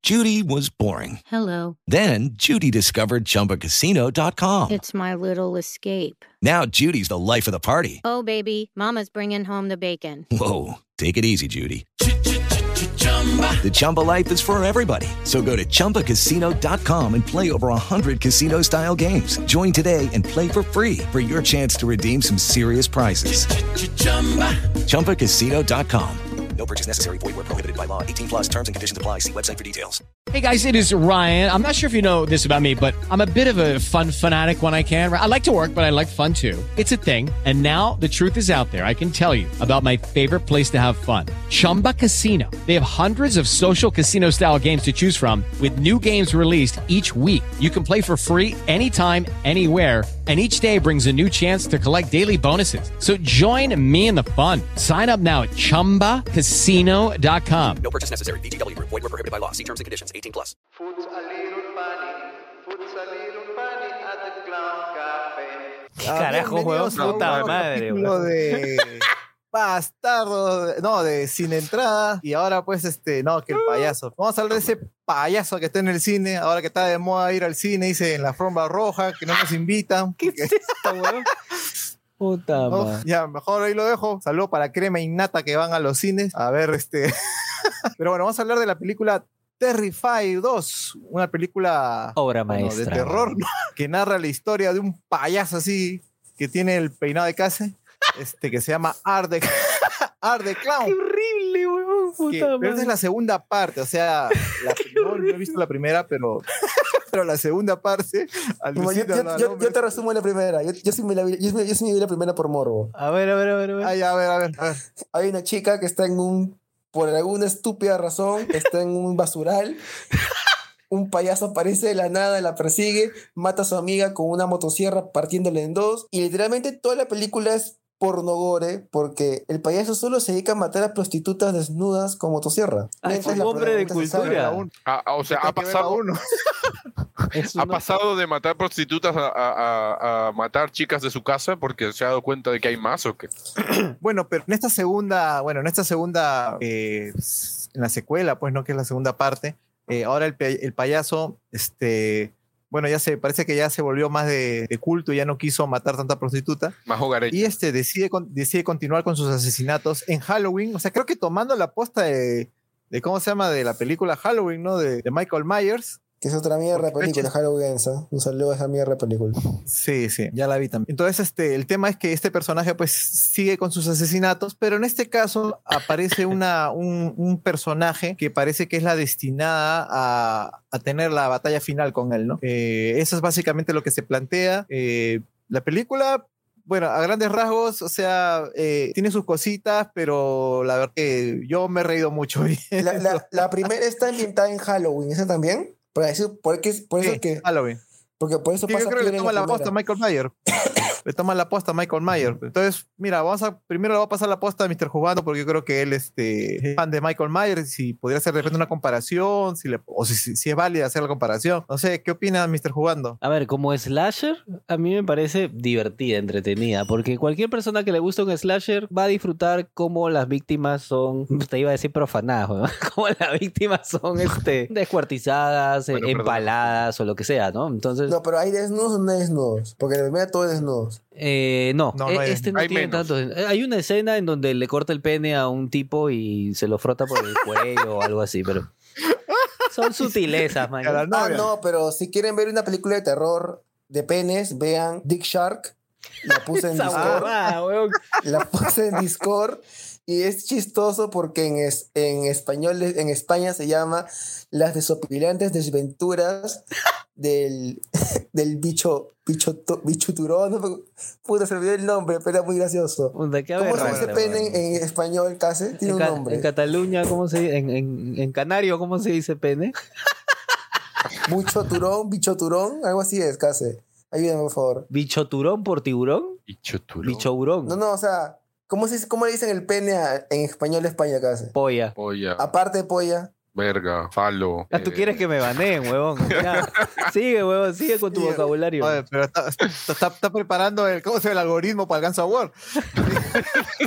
Judy was boring. Hello. Then Judy discovered ChumbaCasino.com. It's my little escape. Now Judy's the life of the party. Oh, baby, mama's bringing home the bacon. Whoa, take it easy, Judy. The Chumba life is for everybody. So go to ChumbaCasino.com and play over 100 casino-style games. Join today and play for free for your chance to redeem some serious prizes. ChumbaCasino.com. No purchase necessary. Void where prohibited by law. 18+ terms and conditions apply. See website for details. Hey guys, it is Ryan. I'm not sure if you know this about me, but I'm a bit of a fun fanatic when I can. I like to work, but I like fun too. It's a thing. And now the truth is out there. I can tell you about my favorite place to have fun. Chumba Casino. They have hundreds of social casino style games to choose from with new games released each week. You can play for free anytime, anywhere. And each day brings a new chance to collect daily bonuses. So join me in the fun. Sign up now at ChumbaCasino.com. No purchase necessary. VGW Group. Void where prohibited by law. See terms and conditions. 18+. Puts a little bunny at the clown cafe. ¿Qué carajo, huevón? Puta madre, Capítulo de Bastardo, no, de Sin Entrada. Y ahora pues no, que el payaso. Vamos a hablar de ese payaso que está en el cine, ahora que está de moda ir al cine, dice en la alfombra roja, que no nos invitan. ¿Qué es esta, huevón? Puta madre. Ya, mejor ahí lo dejo. Saludos para Crema y Nata que van a los cines. A ver, Pero bueno, vamos a hablar de la película Terrifier 2, una película Obra de maestra. terror, ¿no? Que narra la historia de un payaso así que tiene el peinado de case, que se llama Art the Clown. Qué horrible, huevón. Pero esta es la segunda parte, o sea, no he visto la primera, pero la segunda parte. Yo te resumo la primera. Yo sí me vi la primera por morbo. A ver. Ay, a ver. Hay una chica que está por alguna estúpida razón, está en un basural. Un payaso aparece de la nada, la persigue, mata a su amiga con una motosierra partiéndole en dos. Y literalmente toda la película es pornogore porque el payaso solo se dedica a matar a prostitutas desnudas con motosierra. Es un hombre de cultura. O sea, ha pasado de matar prostitutas a matar chicas de su casa porque se ha dado cuenta de que hay más o qué. Bueno, pero en esta segunda, en la secuela, pues, ¿no? Que es la segunda parte, ahora el payaso, parece que ya se volvió más de culto y ya no quiso matar tanta prostituta. Más hogareño. Y decide continuar con sus asesinatos en Halloween. O sea, creo que tomando la posta de ¿cómo se llama? De la película Halloween, ¿no? De Michael Myers. Que es otra mierda de película, Halloween. Un saludo a esa mierda de película. Sí, ya la vi también. Entonces, el tema es que este personaje pues sigue con sus asesinatos, pero en este caso aparece un personaje que parece que es la destinada a tener la batalla final con él, ¿no? Eso es básicamente lo que se plantea. La película, bueno, a grandes rasgos, o sea, tiene sus cositas, pero la verdad que yo me he reído mucho. La primera está ambientada en Halloween, ¿esa también? Por eso que Halloween. Porque por eso Sí, pasa yo creo que le toma la primera. posta a Michael Myers. Le toma la posta a Michael Myers. Entonces, mira, primero le voy a pasar la posta a Mr. Jugando porque yo creo que él es fan de Michael Myers. Si podría hacer de repente una comparación, si es válida hacer la comparación. No sé, ¿qué opina Mr. Jugando? A ver, como slasher, a mí me parece divertida, entretenida, porque cualquier persona que le guste un slasher va a disfrutar cómo las víctimas son, te iba a decir profanadas, ¿no? Cómo las víctimas son descuartizadas, empaladas o lo que sea, ¿no? Entonces... No, pero ¿hay desnudos o no hay desnudos? Porque en la primera todo es desnudos. No, No hay- este no hay tiene menos. tanto. Hay una escena en donde le corta el pene a un tipo y se lo frota por el cuello o algo así, pero son sutilezas, man. A la novia. No, pero si quieren ver una película de terror de penes, vean Dick Shark. La puse en Esa Discord. huevada, weón. La puse en Discord y es chistoso porque en español, en España se llama Las desopilantes desventuras del bicho turón. No, puta, se me olvidó el nombre, pero era muy gracioso. Puta, qué ¿Cómo se aberrante, dice pene weón. en español, Case? Tiene un nombre. En Cataluña, ¿cómo se dice? En Canario, ¿cómo se dice pene? Bicho turón, algo así es, Case. Ayúdame, por favor. ¿Bichoturón por tiburón? Bichourón. No, o sea, ¿cómo le dicen el pene en español de España, Case? Polla. Polla, Aparte de polla. verga, falo. Ah, tú quieres que me baneen, huevón. Ya. Sigue, huevón, sigue con tu vocabulario. Oye, pero está preparando el algoritmo para el Ganso Award.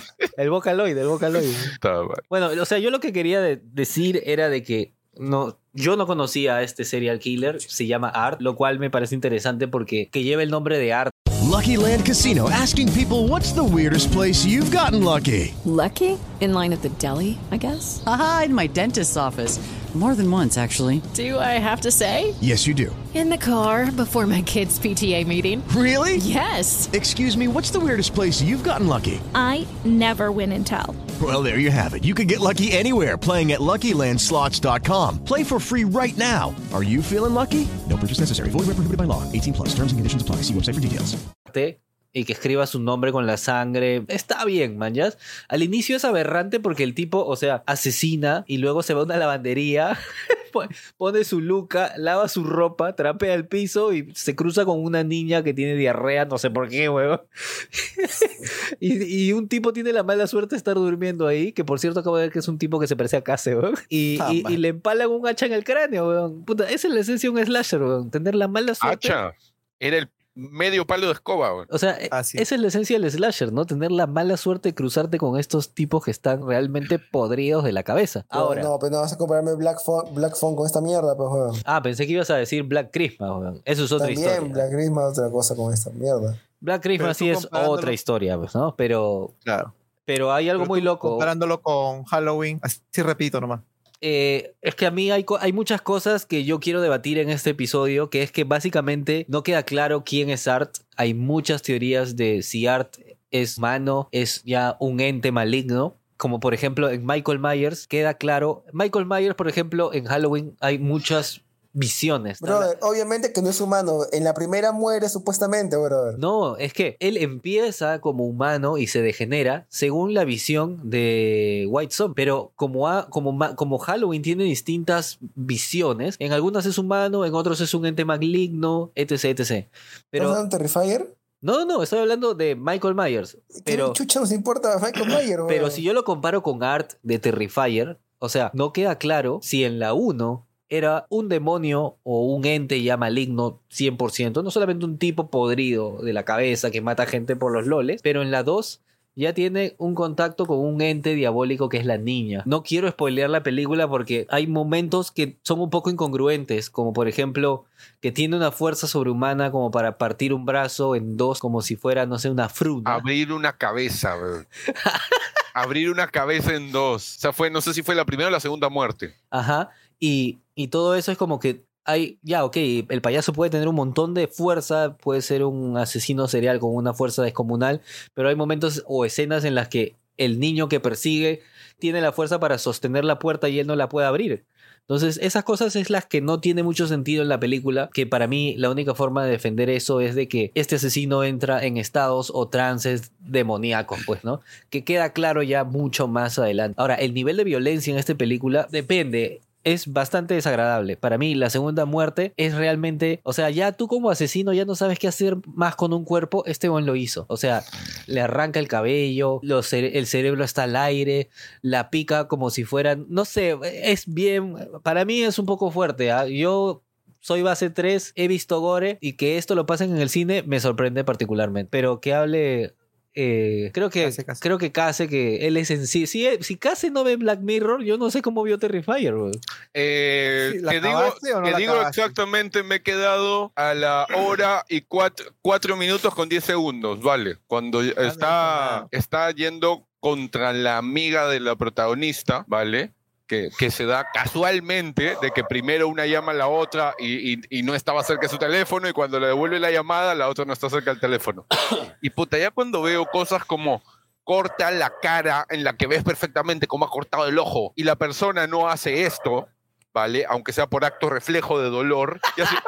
El Vocaloid. Está mal. Bueno, o sea, yo lo que quería decir era de que no Yo no conocía a este serial killer, se llama Art, lo cual me parece interesante porque que lleva el nombre de Art. Lucky Land Casino, asking people, what's the weirdest place you've gotten lucky? Lucky? In line at the deli, I guess? Aha, in my dentist's office. More than once, actually. Do I have to say? Yes, you do. In the car before my kids' PTA meeting. Really? Yes. Excuse me, what's the weirdest place you've gotten lucky? I never win and tell. Well, there you have it. You can get lucky anywhere, playing at LuckyLandSlots.com. Play for free right now. Are you feeling lucky? No purchase necessary. Void where prohibited by law. 18+. Terms and conditions apply. See website for details. Y que escriba su nombre con la sangre. Está bien, man, ¿ya? Al inicio es aberrante porque el tipo, o sea, asesina y luego se va a una lavandería, pone su luca, lava su ropa, trapea el piso y se cruza con una niña que tiene diarrea, no sé por qué, weón. y un tipo tiene la mala suerte de estar durmiendo ahí, que por cierto acabo de ver que es un tipo que se parece a Case, weón. Y le empalan un hacha en el cráneo, weón. Puta, esa es la esencia de un slasher, weón. Tener la mala suerte. Hacha. Era el medio palo de escoba, weón. O sea, esa es la esencia del slasher, ¿no? Tener la mala suerte de cruzarte con estos tipos que están realmente podridos de la cabeza. Ahora. No, pero no vas a compararme Black Phone con esta mierda, pues, weón. Ah, pensé que ibas a decir Black Christmas, weón. Eso es otra historia. También Black Christmas es otra cosa con esta mierda. Black Christmas sí es otra historia, pues, ¿no? Pero. Claro. Pero hay algo muy loco. Comparándolo con Halloween, así repito nomás. Es que a mí hay muchas cosas que yo quiero debatir en este episodio, que es que básicamente no queda claro quién es Art. Hay muchas teorías de si Art es humano, es ya un ente maligno. Como por ejemplo en Michael Myers, queda claro. Michael Myers, por ejemplo, en Halloween hay muchas visiones. Brother, obviamente que no es humano. En la primera muere supuestamente, brother. No, es que él empieza como humano y se degenera según la visión de White Zombie. Pero como Halloween tiene distintas visiones, en algunas es humano, en otros es un ente maligno, etc, etc. Pero, ¿estás hablando de Terrifier? No, estoy hablando de Michael Myers. Pero, ¿qué chucha nos importa Michael Myers? Pero si yo lo comparo con Art de Terrifier, o sea, no queda claro si en la 1 era un demonio o un ente ya maligno 100%, no solamente un tipo podrido de la cabeza que mata gente por los loles, pero en la 2 ya tiene un contacto con un ente diabólico que es la niña. No quiero spoilear la película porque hay momentos que son un poco incongruentes, como por ejemplo que tiene una fuerza sobrehumana como para partir un brazo en dos como si fuera, no sé, una fruta. Abrir una cabeza, weón. Abrir una cabeza en dos. O sea, no sé si fue la primera o la segunda muerte. Ajá. Y todo eso es como que hay, ya, ok, el payaso puede tener un montón de fuerza, puede ser un asesino serial con una fuerza descomunal, pero hay momentos o escenas en las que el niño que persigue tiene la fuerza para sostener la puerta y él no la puede abrir. Entonces, esas cosas es las que no tiene mucho sentido en la película, que para mí la única forma de defender eso es de que este asesino entra en estados o trances demoníacos, pues, ¿no? Que queda claro ya mucho más adelante. Ahora, el nivel de violencia en esta película depende. Es bastante desagradable. Para mí, la segunda muerte es realmente... O sea, ya tú como asesino ya no sabes qué hacer más con un cuerpo. Este buen lo hizo. O sea, le arranca el cabello, el cerebro está al aire, la pica como si fueran... No sé, es bien... Para mí es un poco fuerte. Yo soy base 3, he visto gore y que esto lo pasen en el cine me sorprende particularmente. Pero que hable... creo que Case, que él es en sí. Si Case no ve Black Mirror, yo no sé cómo vio Terrifier, bro. Que digo exactamente, me he quedado a la hora y 4 minutos con 10 segundos, ¿vale? Cuando está yendo contra la amiga de la protagonista, ¿vale? Que se da casualmente de que primero una llama a la otra y no estaba cerca de su teléfono, y cuando le devuelve la llamada la otra no está cerca del teléfono. Y puta, ya cuando veo cosas como corta la cara en la que ves perfectamente cómo ha cortado el ojo y la persona no hace esto, ¿vale? Aunque sea por acto reflejo de dolor, y así...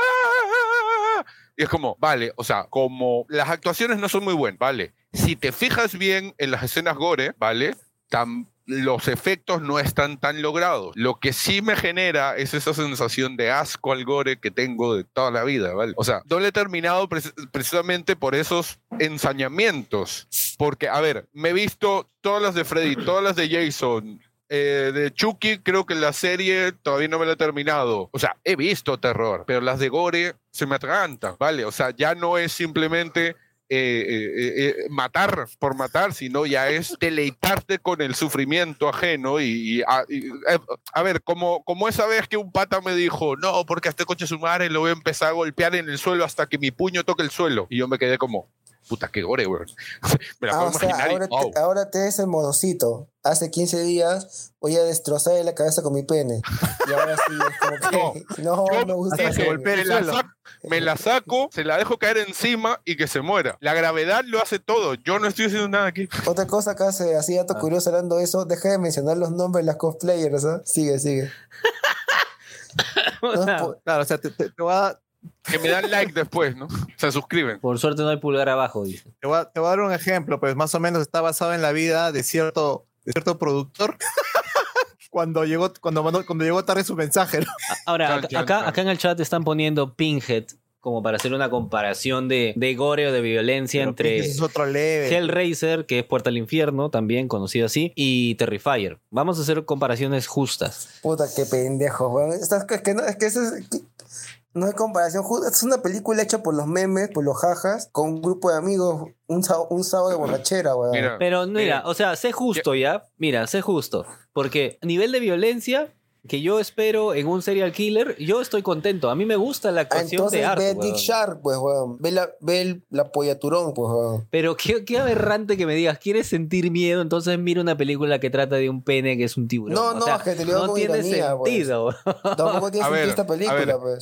Y es como, vale, o sea, como las actuaciones no son muy buenas, ¿vale? Si te fijas bien en las escenas gore, ¿vale? Los efectos no están tan logrados. Lo que sí me genera es esa sensación de asco al gore que tengo de toda la vida, ¿vale? O sea, no le he terminado precisamente por esos ensañamientos. Porque, a ver, me he visto todas las de Freddy, todas las de Jason, de Chucky, creo que la serie todavía no me la he terminado. O sea, he visto terror, pero las de gore se me atragantan, ¿vale? O sea, ya no es simplemente matar por matar, sino ya es deleitarte con el sufrimiento ajeno a ver, como esa vez que un pata me dijo, no, porque a este coche su madre lo voy a empezar a golpear en el suelo hasta que mi puño toque el suelo, y yo me quedé como, puta, qué gore, weón. Me la puedo imaginar. Ahora te des el modocito. Hace 15 días voy a destrozar la cabeza con mi pene. Y ahora sí es como que no me gusta. Me la saco, se la dejo caer encima y que se muera. La gravedad lo hace todo. Yo no estoy haciendo nada aquí. Otra cosa que hace así dato curioso hablando de eso, deja de mencionar los nombres de las cosplayers, ¿eh? Sigue. Claro, o sea, te voy a dar... Que me dan like después, ¿no? Se suscriben. Por suerte no hay pulgar abajo, dice. Te voy a dar un ejemplo, pues más o menos está basado en la vida de cierto productor cuando llegó tarde su mensaje, ¿no? Ahora, acá en el chat están poniendo Pinhead como para hacer una comparación de gore o de violencia. Pero entre es otro level. Hellraiser, que es Puerta al Infierno, también conocido así, y Terrifier. Vamos a hacer comparaciones justas. Puta, qué pendejo, weón. No hay comparación. Es una película hecha por los memes, por los jajas, con un grupo de amigos, un sábado de borrachera, weón. Pero mira, o sea, sé justo ya. Mira, sé justo. Porque a nivel de violencia que yo espero en un serial killer, yo estoy contento. A mí me gusta la actuación de Art. Ve Dick Sharp, pues, weón. Ve la pollaturón, pues, weón. Pero qué aberrante que me digas, ¿quieres sentir miedo? Entonces mira una película que trata de un pene que es un tiburón. No, o sea, que te lo digo no tiene sentido. Pues. Tampoco tiene sentido esta película, pues.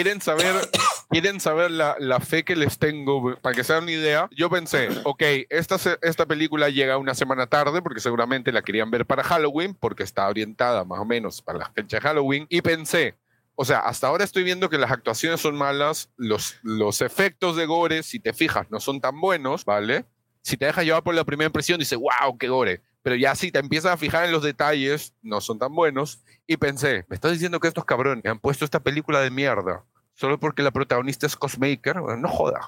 ¿Quieren saber la fe que les tengo? Para que se hagan una idea, yo pensé, ok, esta película llega una semana tarde, porque seguramente la querían ver para Halloween, porque está orientada más o menos para la fecha de Halloween, y pensé, o sea, hasta ahora estoy viendo que las actuaciones son malas, los efectos de gore, si te fijas, no son tan buenos, ¿vale? Si te dejas llevar por la primera impresión, dices, wow, qué gore. Pero ya si te empiezas a fijar en los detalles, no son tan buenos. Y pensé, me estás diciendo que estos cabrones han puesto esta película de mierda solo porque la protagonista es Cosmaker. Bueno, no jodas.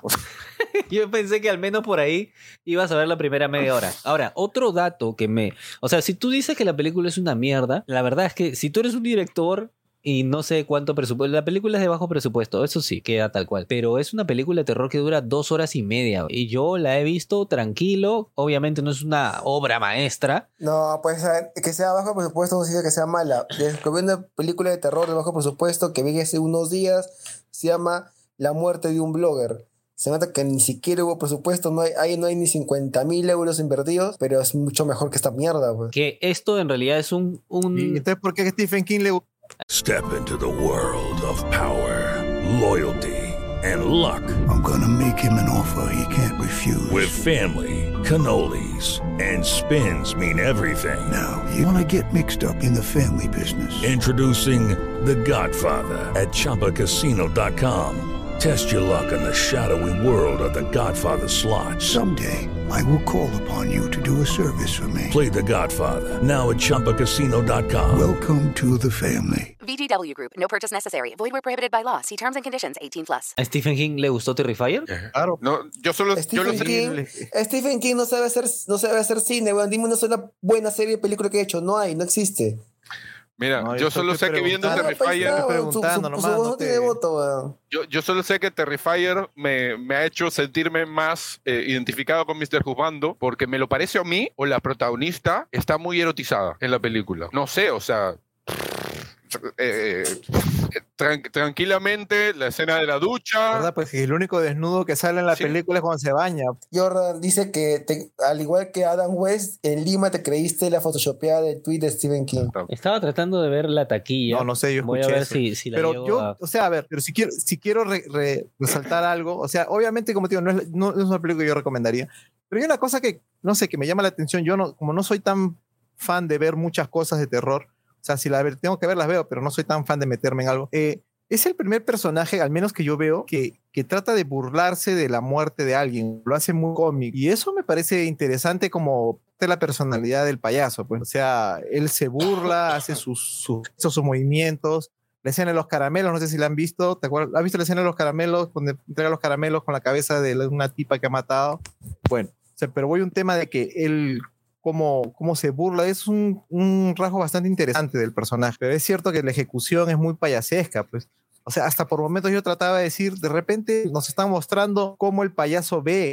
Yo pensé que al menos por ahí ibas a ver la primera media hora. Ahora, otro dato o sea, si tú dices que la película es una mierda, la verdad es que si tú eres un director y no sé cuánto presupuesto, la película es de bajo presupuesto, eso sí, queda tal cual, pero es una película de terror que dura 2 horas y media y yo la he visto tranquilo. Obviamente no es una obra maestra. No, pues que sea bajo presupuesto no significa que sea mala. Descubrí una película de terror de bajo presupuesto que vi hace unos días, se llama La muerte de un blogger. Se nota que ni siquiera hubo presupuesto, no hay ni 50.000 euros invertidos, pero es mucho mejor que esta mierda, pues. Que esto en realidad es un... ¿Y entonces por qué Stephen King le... Step into the world of power, loyalty, and luck. I'm gonna make him an offer he can't refuse. With family, cannolis, and spins mean everything. Now, you wanna get mixed up in the family business. Introducing The Godfather at ChumbaCasino.com. Test your luck in the shadowy world of The Godfather slot. Someday, I will call upon you to do a service for me. Play The Godfather, now at ChumbaCasino.com. Welcome to the family. VGW Group. No purchase necessary. Void where prohibited by law. See terms and conditions. 18+. ¿A Stephen King le gustó Terrifier? Claro. No, Stephen King no sabe hacer cine, weón. Dime una sola buena serie de película que ha hecho. No existe. Mira, No, yo solo sé que viendo Terrifier... Yo solo sé que Terrifier me ha hecho sentirme más identificado con Mr. Husbando, porque me lo parece a mí, o la protagonista está muy erotizada en la película. No sé, o sea... tranquilamente la escena de la ducha, ¿verdad? Pues el único desnudo que sale en la película es cuando se baña. Jordan dice que al igual que Adam West, en Lima te creíste la photoshopeada del tweet de Stephen King. Estaba tratando de ver la taquilla. No sé, yo escuché. Voy a ver eso. si la pero llego yo, a... o sea, a ver, pero si quiero resaltar algo, o sea, obviamente, como te digo, no es una película que yo recomendaría, pero hay una cosa que, no sé, que me llama la atención. Yo como no soy tan fan de ver muchas cosas de terror, o sea, si tengo que ver, las veo, pero no soy tan fan de meterme en algo. Es el primer personaje, al menos que yo veo, que trata de burlarse de la muerte de alguien. Lo hace muy cómico. Y eso me parece interesante como de la personalidad del payaso. Pues. O sea, él se burla, hace sus movimientos. La escena de los caramelos, no sé si la han visto. ¿Te acuerdas? ¿Has visto la escena de los caramelos? Donde entrega los caramelos con la cabeza de una tipa que ha matado. Bueno, o sea, pero voy a un tema de que él... Cómo se burla, es un rasgo bastante interesante del personaje, pero es cierto que la ejecución es muy payasesca, pues. O sea, hasta por momentos yo trataba de decir, de repente nos están mostrando cómo el payaso ve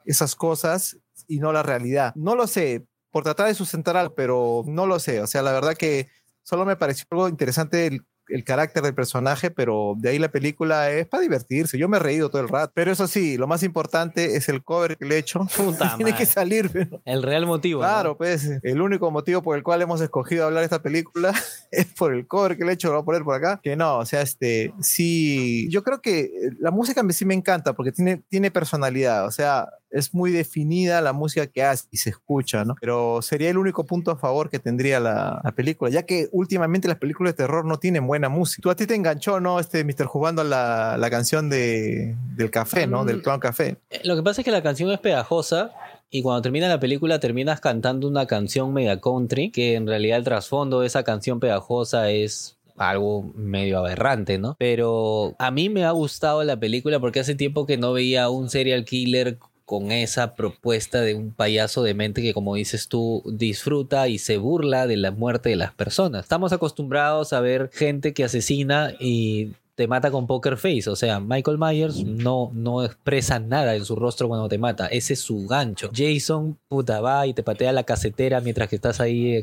esas cosas y no la realidad. No lo sé, por tratar de sustentar algo, pero no lo sé. O sea, la verdad que solo me pareció algo interesante el carácter del personaje, pero de ahí la película es para divertirse. Yo me he reído todo el rato. Pero eso sí, lo más importante es el cover que le he hecho. Tiene que salir. Pero... el real motivo. Claro, ¿no? Pues el único motivo por el cual hemos escogido hablar de esta película es por el cover que le he hecho. Lo voy a poner por acá. Que no, o sea, sí. Yo creo que la música sí me encanta porque tiene personalidad. O sea, es muy definida la música que hace y se escucha, ¿no? Pero sería el único punto a favor que tendría la película, ya que últimamente las películas de terror no tienen buena música. Tú a ti te enganchó, ¿no? Mr. Jugando la canción del café, ¿no? Del Clown Café. Lo que pasa es que la canción es pegajosa y cuando termina la película terminas cantando una canción mega country, que en realidad el trasfondo de esa canción pegajosa es algo medio aberrante, ¿no? Pero a mí me ha gustado la película porque hace tiempo que no veía un serial killer con esa propuesta de un payaso demente que, como dices tú, disfruta y se burla de la muerte de las personas. Estamos acostumbrados a ver gente que asesina y te mata con poker face. O sea, Michael Myers no expresa nada en su rostro cuando te mata. Ese es su gancho. Jason, puta, va y te patea la casetera mientras que estás ahí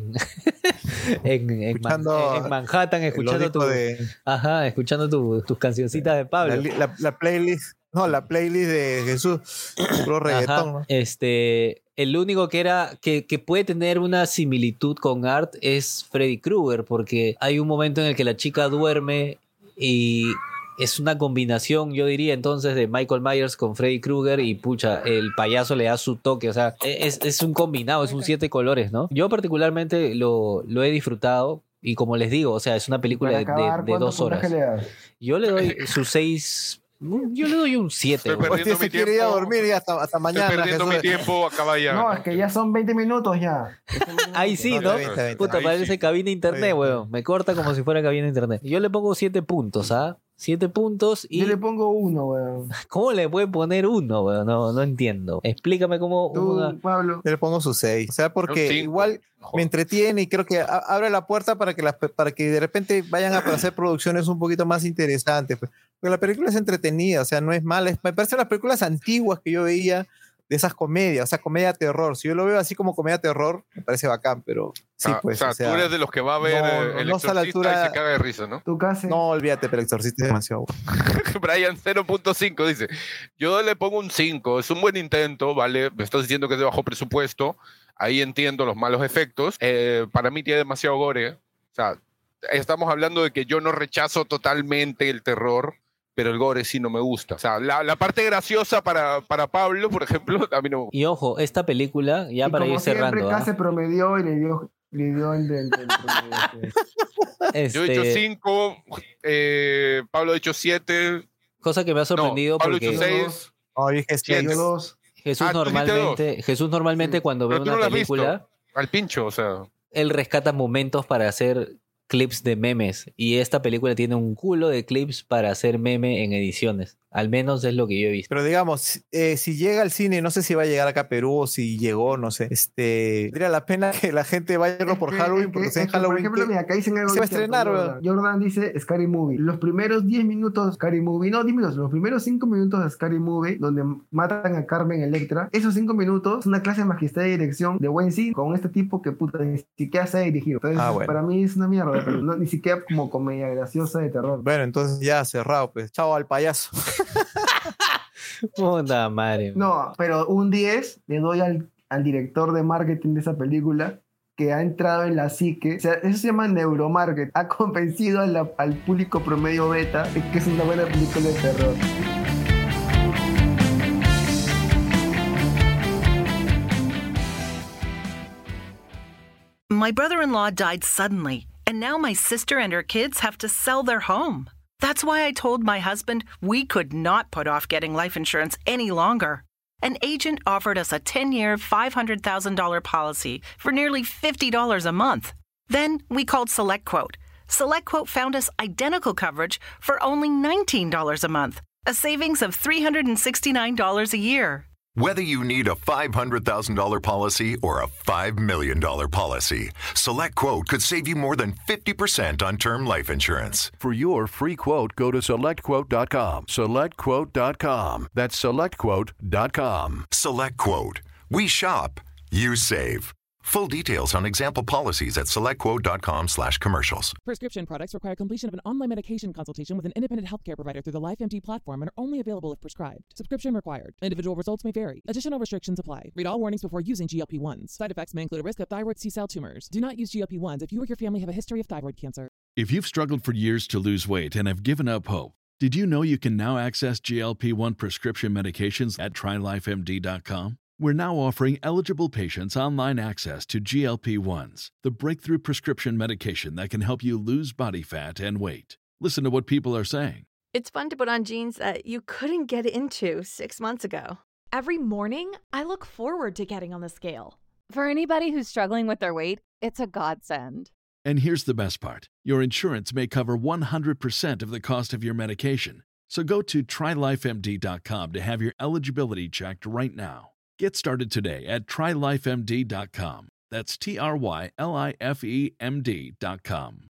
en Manhattan escuchando tus cancioncitas de Pablo. La playlist. No, la playlist de Jesús, puro reggaetón, ¿no? El único que puede tener una similitud con Art es Freddy Krueger, porque hay un momento en el que la chica duerme y es una combinación, yo diría entonces, de Michael Myers con Freddy Krueger y pucha, el payaso le da su toque, o sea, es un combinado, es un 7 colores, ¿no? Yo particularmente lo he disfrutado. Y como les digo, o sea, es una película de 2 horas. Yo le doy sus 6... Yo le doy un 7. Estoy perdiendo mi tiempo. Ir a dormir ya hasta mañana. Estoy perdiendo mi tiempo, acaba ya. No, es que ya son 20 minutos ya. Ahí sí, ¿no? 20. Puta, parece cabina internet, weón. Me corta como si fuera cabina internet. Yo le pongo 7 puntos, ¿ah? 7 puntos y... Yo le pongo 1, weón. ¿Cómo le puede poner 1, weón? No entiendo. Explícame cómo... Tú, Pablo. Yo le pongo su 6. O sea, porque igual me entretiene y creo que abre la puerta para que de repente vayan a hacer producciones un poquito más interesantes. Pues. Porque la película es entretenida, o sea, no es mala. Me parecen las películas antiguas que yo veía de esas comedias, o sea, comedia terror. Si yo lo veo así como comedia terror, me parece bacán, pero sí, pues. O sea, tú eres de los que va a ver El Exorcista y se caga de risa, ¿no? ¿Tú casi? No, olvídate, pero El Exorcista es demasiado. Brian 0.5 dice, yo le pongo un 5, es un buen intento, ¿vale? Me estás diciendo que es de bajo presupuesto, ahí entiendo los malos efectos. Para mí tiene demasiado gore. O sea, estamos hablando de que yo no rechazo totalmente el terror, pero el gore sí no me gusta. O sea, la parte graciosa para Pablo, por ejemplo, a mí no me gusta. Y ojo, esta película, ya para ir cerrando. Como siempre, se promedió y le dio el promedio. Yo he hecho 5, Pablo ha hecho 7. Cosa que me ha sorprendido Pablo porque... ha hecho 6. No, dije 2. Jesús normalmente cuando ve una película... Al pincho, o sea... Él rescata momentos para hacer clips de memes. Y esta película tiene un culo de clips para hacer meme en ediciones. Al menos es lo que yo he visto. Pero digamos, si llega al cine, no sé si va a llegar acá a Perú o si llegó, no sé. Valdría la pena que la gente vaya a verlo por Halloween, porque en Halloween. Por ejemplo, mira, acá dicen algo. Se va a estrenar, ¿verdad? Jordan dice Scary Movie. Los primeros 10 minutos, Scary Movie. No, 10 minutos. Los primeros 5 minutos de Scary Movie, donde matan a Carmen Electra. Esos 5 minutos es una clase magistral de dirección de buen cine con este tipo que puta ni siquiera se ha dirigido. Entonces, bueno. Para mí es una mierda, pero no, ni siquiera como comedia graciosa de terror. Bueno, entonces ya cerrado, pues. Chao al payaso. Puta madre. No, pero un 10 le doy al director de marketing de esa película, que ha entrado en la psique. O sea, eso se llama neuromarketing. Ha convencido al público promedio beta de que es una buena película de terror. My brother-in-law died suddenly, and now my sister and her kids have to sell their home. That's why I told my husband we could not put off getting life insurance any longer. An agent offered us a 10-year, $500,000 policy for nearly $50 a month. Then we called SelectQuote. SelectQuote found us identical coverage for only $19 a month, a savings of $369 a year. Whether you need a $500,000 policy or a $5 million policy, SelectQuote could save you more than 50% on term life insurance. For your free quote, go to SelectQuote.com. SelectQuote.com. That's SelectQuote.com. SelectQuote. We shop, you save. Full details on example policies at SelectQuote.com/commercials. Prescription products require completion of an online medication consultation with an independent healthcare provider through the LifeMD platform and are only available if prescribed. Subscription required. Individual results may vary. Additional restrictions apply. Read all warnings before using GLP-1s. Side effects may include a risk of thyroid C-cell tumors. Do not use GLP-1s if you or your family have a history of thyroid cancer. If you've struggled for years to lose weight and have given up hope, did you know you can now access GLP-1 prescription medications at TryLifeMD.com? We're now offering eligible patients online access to GLP-1s, the breakthrough prescription medication that can help you lose body fat and weight. Listen to what people are saying. It's fun to put on jeans that you couldn't get into 6 months ago. Every morning, I look forward to getting on the scale. For anybody who's struggling with their weight, it's a godsend. And here's the best part. Your insurance may cover 100% of the cost of your medication. So go to TryLifeMD.com to have your eligibility checked right now. Get started today at TryLifeMD.com. That's TryLifeMD.com.